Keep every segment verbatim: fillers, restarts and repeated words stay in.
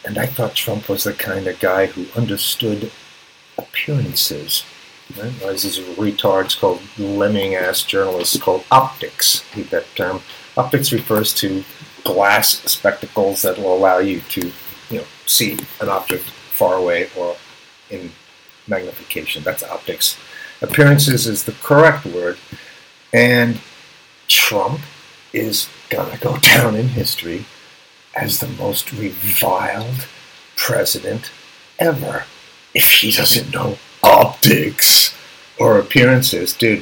And I thought Trump was the kind of guy who understood appearances. Right? There's these retards called lemming-ass journalists called optics. Hate that term. Optics refers to glass spectacles that will allow you to, you know, see an object far away or in magnification. That's optics. Appearances is the correct word, and Trump is gonna go down in history as the most reviled president ever if he doesn't know optics or appearances. Dude,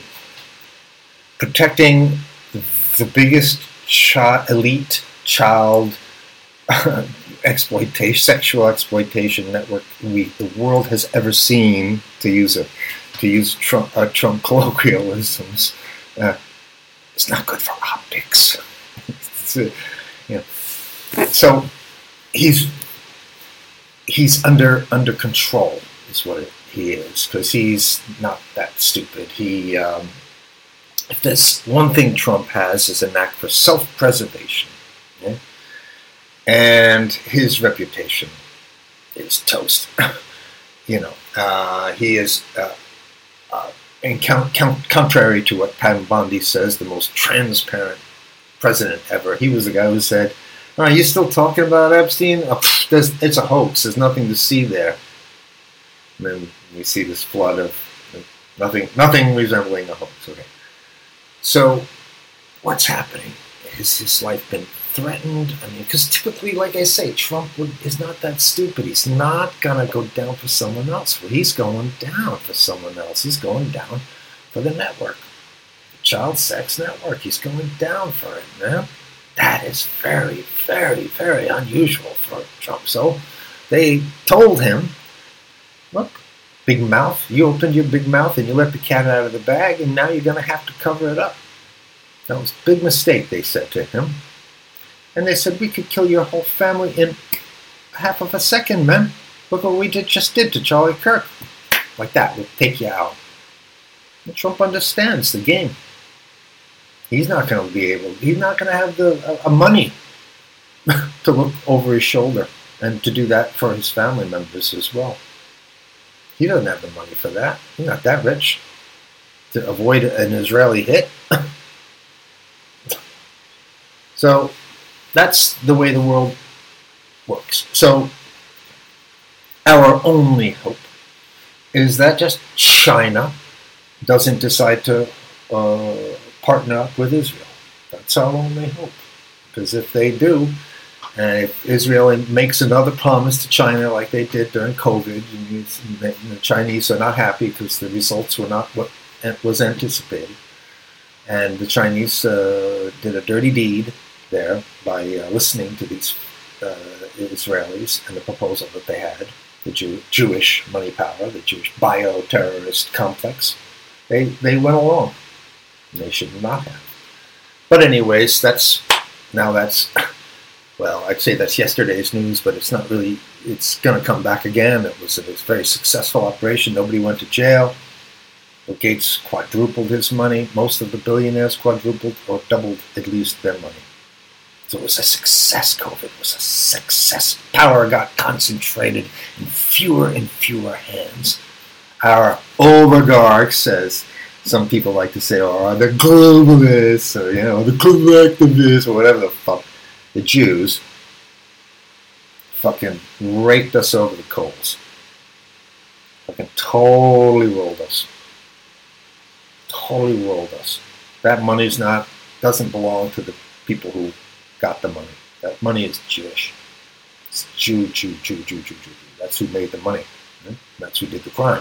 protecting the biggest chi- elite child exploitation, sexual exploitation network we the world has ever seen, to use a to use Trump uh, Trump colloquialisms, uh, it's not good for optics. It's, uh, you know, so he's he's under under control is what it, he is, because he's not that stupid. He um, if there's one thing Trump has is a knack for self-preservation. Okay? And his reputation is toast. you know, uh, he is, uh, uh, and count, count, contrary to what Pam Bondi says, the most transparent president ever. He was the guy who said, oh, "Are you still talking about Epstein? Oh, pff, there's, it's a hoax. There's nothing to see there." And then we see this flood of nothing, nothing resembling a hoax. Okay, so what's happening? Has his life been threatened? I mean, because typically, like I say, Trump would, is not that stupid. He's not going to go down for someone else. Well, he's going down for someone else. He's going down for the network, the child sex network. He's going down for it, man. That is very, very, very unusual for Trump. So they told him, look, big mouth, you opened your big mouth and you let the cat out of the bag, and now you're going to have to cover it up. That was a big mistake, they said to him. And they said, we could kill your whole family in half of a second, man. Look what we did, just did to Charlie Kirk. Like that, we'll take you out. And Trump understands the game. He's not going to be able, he's not going to have the uh, money to look over his shoulder and to do that for his family members as well. He doesn't have the money for that. He's not that rich to avoid an Israeli hit. So that's the way the world works. So our only hope is that just China doesn't decide to uh, partner up with Israel. That's our only hope. Because if they do, and if Israel makes another promise to China like they did during COVID, and the Chinese are not happy because the results were not what was anticipated. And the Chinese uh, did a dirty deed there by uh, listening to these uh, Israelis and the proposal that they had, the Jew- Jewish money power, the Jewish bioterrorist complex. They they went along. And they should not have. But anyways, that's now that's well, I'd say that's yesterday's news, but it's not really. It's going to come back again. It was a very successful operation. Nobody went to jail. Bill Gates quadrupled his money. Most of the billionaires quadrupled or doubled at least their money. So it was a success, COVID. It was a success. Power got concentrated in fewer and fewer hands. Our oligarch says, some people like to say, oh, the globalists, or, you know, the collectivists, or whatever the fuck. The Jews fucking raked us over the coals. Fucking totally rolled us. Totally rolled us. That money's not, doesn't belong to the people who got the money. That money is Jewish. It's Jew, Jew, Jew, Jew, Jew, Jew. That's who made the money. That's who did the crime.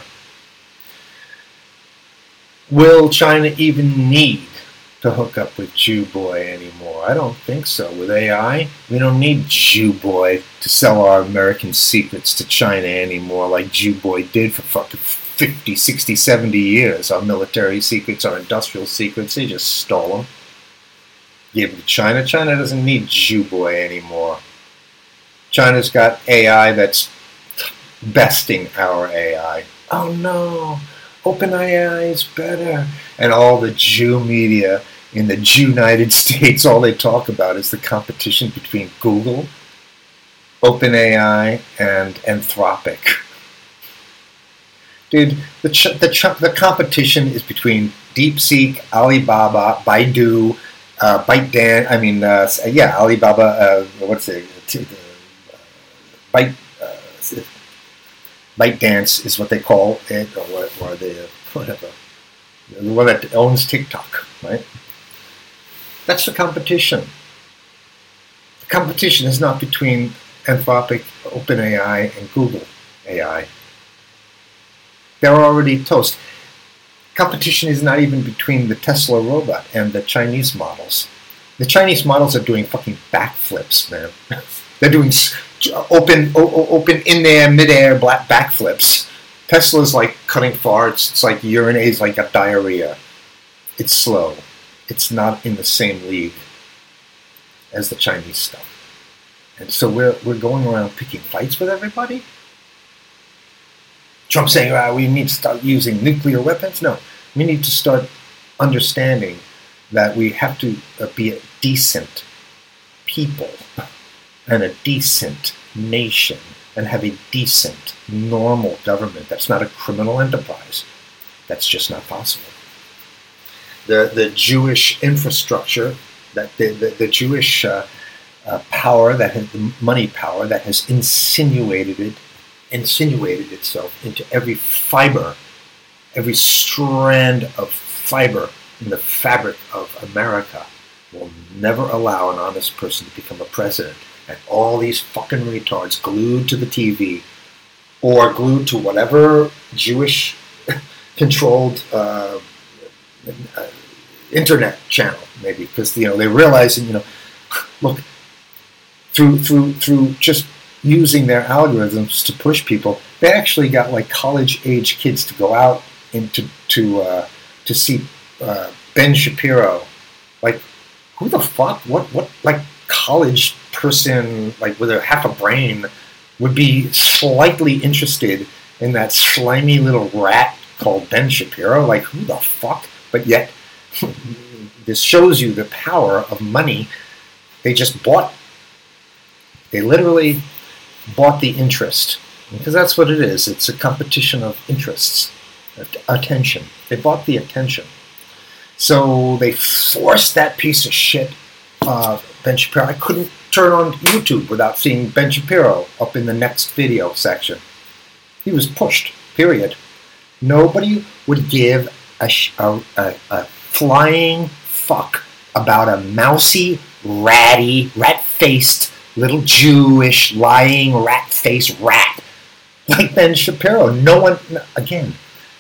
Will China even need to hook up with Jew Boy anymore? I don't think so. With A I, we don't need Jew Boy to sell our American secrets to China anymore like Jew Boy did for fucking fifty, sixty, seventy years. Our military secrets, our industrial secrets, they just stole them. Give them to China. China doesn't need Jew Boy anymore. China's got A I that's besting our A I. Oh no, OpenAI is better. And all the Jew media in the Jew United States, all they talk about is the competition between Google OpenAI and Anthropic. Dude, the ch- the ch- the competition is between DeepSeek, Alibaba, Baidu, uh, ByteDance. I mean, uh, yeah, Alibaba. Uh, what's it? Uh, Byte. Uh, ByteDance is what they call it, or, what, or the whatever. The one that owns TikTok, right? That's the competition. The competition is not between Anthropic, OpenAI, and Google A I. They're already toast. Competition is not even between the Tesla robot and the Chinese models. The Chinese models are doing fucking backflips, man. They're doing open, open in there, mid-air black backflips. Tesla's like cutting farts. It's like urinates like a diarrhea. It's slow. It's not in the same league as the Chinese stuff. And so we're we're going around picking fights with everybody. Trump saying, oh, we need to start using nuclear weapons. No, we need to start understanding that we have to be a decent people and a decent nation and have a decent, normal government that's not a criminal enterprise. That's just not possible. The the Jewish infrastructure, that the, the, the Jewish uh, uh, power, that has, the money power that has insinuated it, insinuated itself into every fiber, every strand of fiber in the fabric of America, will never allow an honest person to become a president. And all these fucking retards glued to the T V or glued to whatever Jewish-controlled uh, uh, internet channel, maybe, because you know they realize, you know, look, through through through just using their algorithms to push people, they actually got like college-age kids to go out into to uh, to see uh, Ben Shapiro. Like, who the fuck? What what like college person like with a half a brain would be slightly interested in that slimy little rat called Ben Shapiro? Like, who the fuck? But yet, this shows you the power of money. They just bought. They literally bought the interest, because that's what it is. It's a competition of interests, attention. They bought the attention. So they forced that piece of shit, uh, Ben Shapiro. I couldn't turn on YouTube without seeing Ben Shapiro up in the next video section. He was pushed, period. Nobody would give a, a, a, a flying fuck about a mousy, ratty, rat-faced, little Jewish, lying, rat-faced rat like Ben Shapiro. No one, again,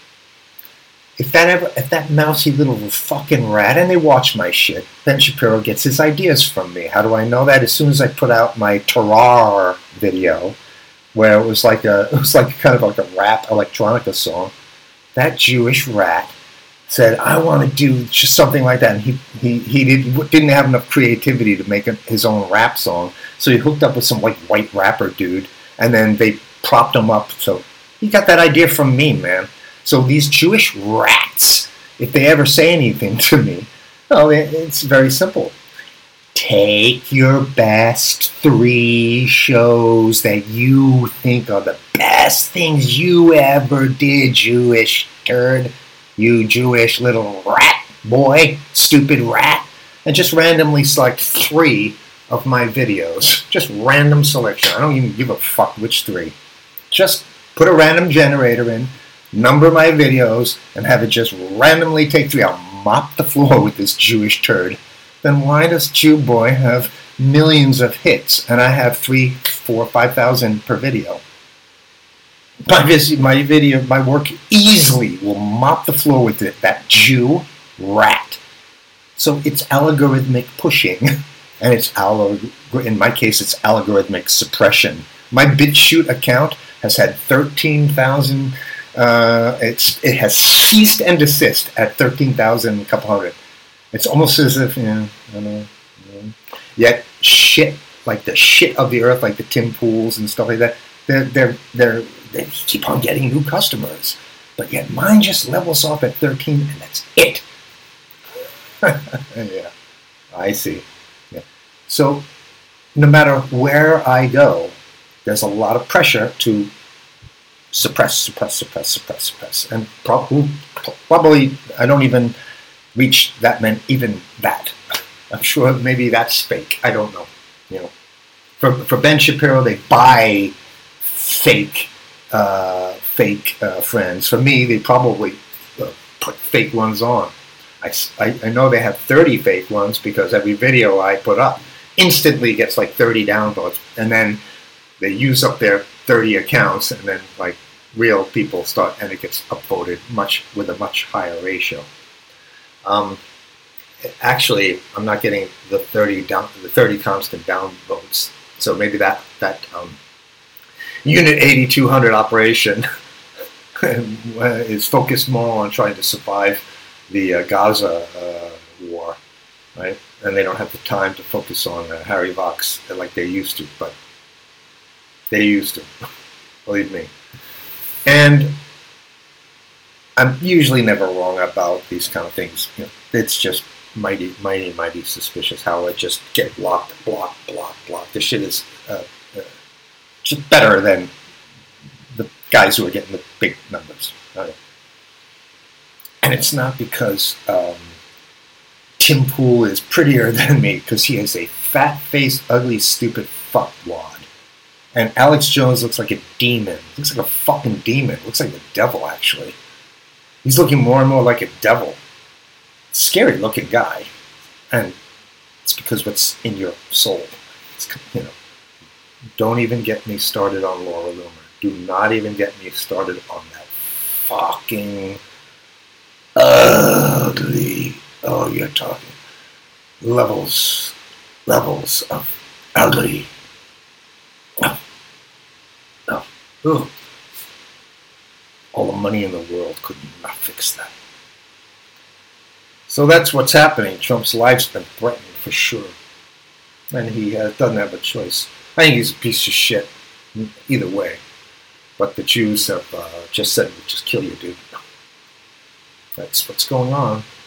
if that ever, if that mousy little fucking rat, and they watch my shit, Ben Shapiro gets his ideas from me. How do I know that? As soon as I put out my Terrar video, where it was like a, it was like kind of like a rap electronica song, that Jewish rat said, I want to do just something like that. And he, he, he did, didn't have enough creativity to make his own rap song. So he hooked up with some like white rapper dude, and then they propped him up. So he got that idea from me, man. So these Jewish rats, if they ever say anything to me, well, it's very simple. Take your best three shows that you think are the best things you ever did, Jewish turd. You Jewish little rat boy, stupid rat, and just randomly select three of my videos. Just random selection. I don't even give a fuck which three. Just put a random generator in, number my videos, and have it just randomly take three. I'll mop the floor with this Jewish turd. Then why does Jew Boy have millions of hits and I have three, four, five thousand per video? My, vis- my video, my work easily will mop the floor with it, that Jew rat. So it's algorithmic pushing, and it's algor- in my case, it's algorithmic suppression. My BitChute account has had thirteen thousand. Uh, it's it has ceased and desist at thirteen thousand, a couple hundred. It's almost as if, you know, I don't know, you know. Yet shit like the shit of the earth, like the Tim Pools and stuff like that. They're they're they're they keep on getting new customers, but yet mine just levels off at thirteen, and that's it. Yeah, I see. Yeah. So no matter where I go, there's a lot of pressure to suppress, suppress, suppress, suppress, suppress. And probably, probably I don't even reach that many, even that. I'm sure maybe that's fake. I don't know. You know, for for Ben Shapiro, they buy fake, uh, fake uh, friends. For me, they probably uh, put fake ones on. I, I, I know they have thirty fake ones because every video I put up instantly gets like thirty downloads, and then they use up their thirty accounts, and then like real people start, and it gets upvoted much with a much higher ratio. Um, actually, I'm not getting the thirty down, the thirty constant downvotes. So maybe that that um, Unit eighty-two hundred operation is focused more on trying to survive the uh, Gaza uh, war, right? And they don't have the time to focus on uh, Harry Vox like they used to, but they used to, believe me. And I'm usually never wrong about these kind of things. You know, it's just mighty, mighty, mighty suspicious how I just get blocked, blocked, blocked, blocked. This shit is uh, uh, just better than the guys who are getting the big numbers. Right? And it's not because um, Tim Pool is prettier than me, because he is a fat-faced, ugly, stupid fuckwad. And Alex Jones looks like a demon. Looks like a fucking demon. Looks like the devil, actually. He's looking more and more like a devil. Scary-looking guy. And it's because what's in your soul. It's, you know, don't even get me started on Laura Loomer. Do not even get me started on that fucking ugly. Oh, you're talking levels, levels of ugly. No, no. Ugh. All the money in the world could not fix that. So that's what's happening. Trump's life's been threatened for sure. And he uh, doesn't have a choice. I think he's a piece of shit either way. But the Jews have uh, just said, just kill you, dude. That's what's going on.